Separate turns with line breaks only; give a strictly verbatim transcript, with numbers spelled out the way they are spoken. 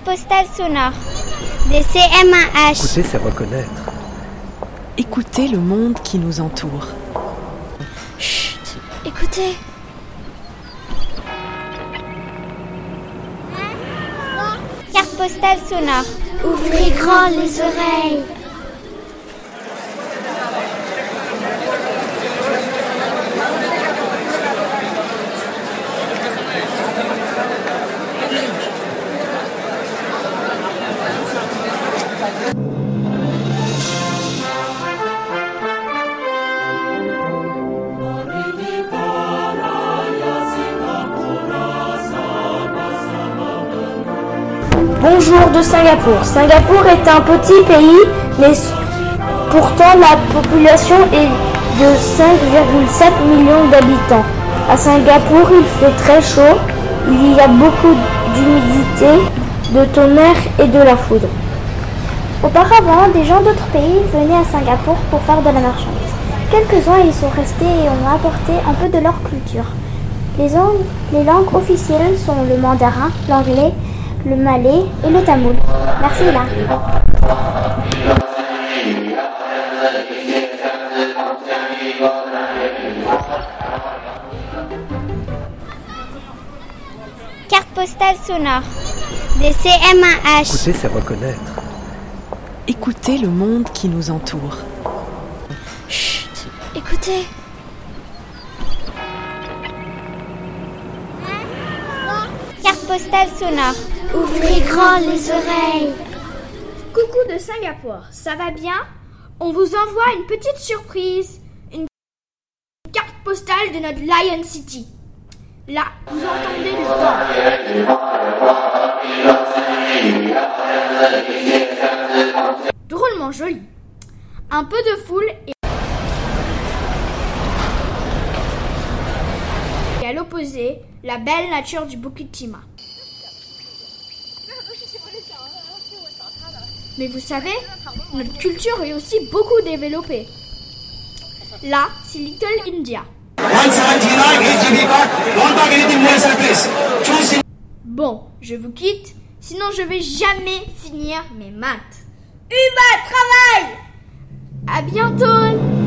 postale sonore des C M un H.
Écouter, c'est reconnaître.
Écoutez le monde qui nous entoure.
Chut, écoutez. Carte postale sonore.
Ouvrez grand les oreilles.
Bonjour de Singapour. Singapour est un petit pays, mais pourtant la population est de cinq virgule sept millions d'habitants. À Singapour, il fait très chaud, il y a beaucoup d'humidité, de tonnerre et de la foudre.
Auparavant, des gens d'autres pays venaient à Singapour pour faire de la marchandise. Quelques-uns y sont restés et ont apporté un peu de leur culture. Les langues, les langues officielles sont le mandarin, l'anglais, le malais et le tamoul. Merci là.
Carte postale sonore des C M un H.
Écouter, c'est reconnaître.
Écoutez le monde qui nous entoure.
Chut, écoutez. Carte postale sonore.
Ouvrez grand les oreilles.
Coucou de Singapour, ça va bien? On vous envoie une petite surprise, une carte postale de notre Lion City. Là, vous entendez le temps. Drôlement joli. Un peu de foule et... et à l'opposé, la belle nature du Bukit Timah. Mais vous savez, notre culture est aussi beaucoup développée. Là, c'est Little India. Bon, je vous quitte, sinon je vais jamais finir mes maths. Humain, travail! À bientôt!